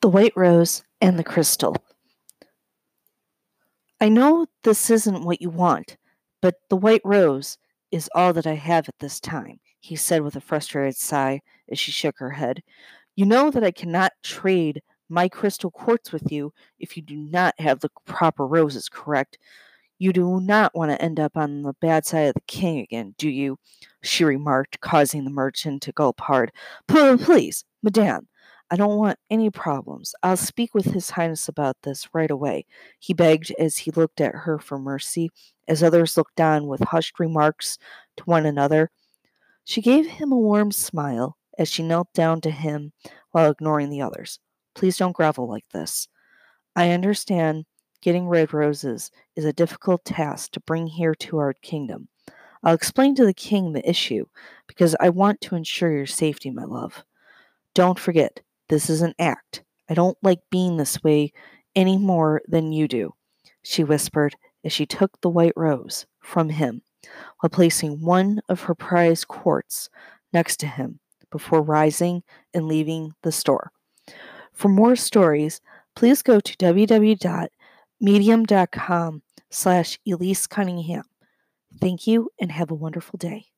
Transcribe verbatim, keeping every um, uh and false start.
The White Rose and the Crystal. I know this isn't what you want, but the White Rose is all that I have at this time, he said with a frustrated sigh as she shook her head. You know that I cannot trade my crystal quartz with you if you do not have the proper roses, correct? You do not want to end up on the bad side of the king again, do you? She remarked, causing the merchant to gulp hard. Please, madame, I don't want any problems. I'll speak with His Highness about this right away, he begged as he looked at her for mercy, as others looked on with hushed remarks to one another. She gave him a warm smile as she knelt down to him while ignoring the others. Please don't grovel like this. I understand getting red roses is a difficult task to bring here to our kingdom. I'll explain to the king the issue, because I want to ensure your safety, my love. Don't forget, this is an act. I don't like being this way any more than you do, she whispered as she took the white rose from him, while placing one of her prized quartz next to him before rising and leaving the store. For more stories, please go to www.medium.com slash Elise Cunningham. Thank you and have a wonderful day.